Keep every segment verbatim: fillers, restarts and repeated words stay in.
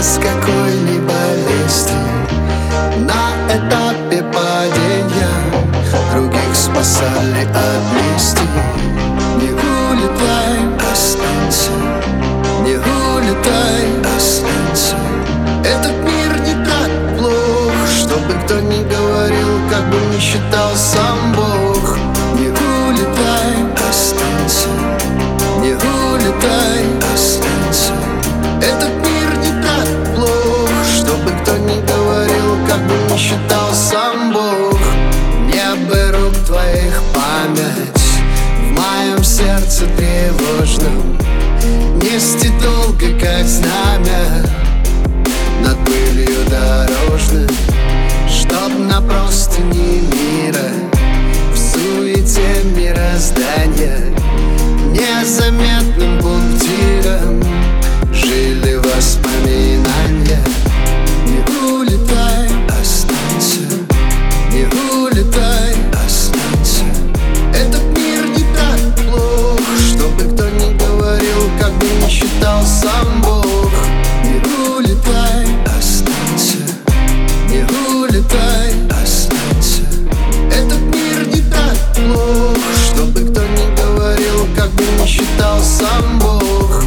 без какой-либо лести. На этапе падения других спасали от листьев. Не улетай, останься, не улетай, останься. Этот мир не так плох, чтобы кто ни говорил, как бы ни считал сам Бог. Не улетай, останься, не улетай, останься. Этот мир не так плох, чтобы кто ни говорил, как бы ни считал сам Бог. Мне бы рук твоих память в моем сердце тревожном нести долго, как знамя над пылью дорожной, чтоб на простыне мира в суете мироздания незаметным пунктиром жили воспоминания. Не улетай, останься, не улетай, останься. Этот мир не так плох, чтобы кто ни говорил, как бы ни считал сам Бог. Не улетай, останься, не улетай, останься. Этот мир не так плох, чтобы кто ни говорил, как бы ни считал сам Бог.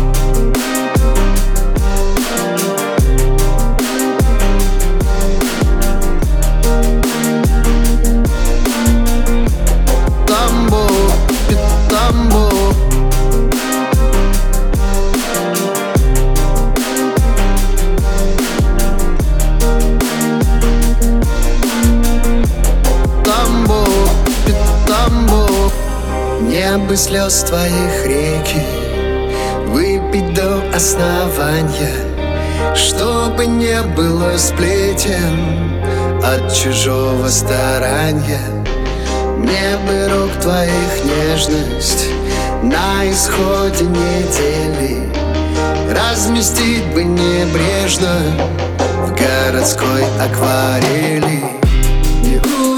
Небо слез твоих реки выпить до основания, чтобы не было сплетен от чужого старания. Мне бы рук твоих нежность на исходе недели разместить бы небрежно в городской акварели. Не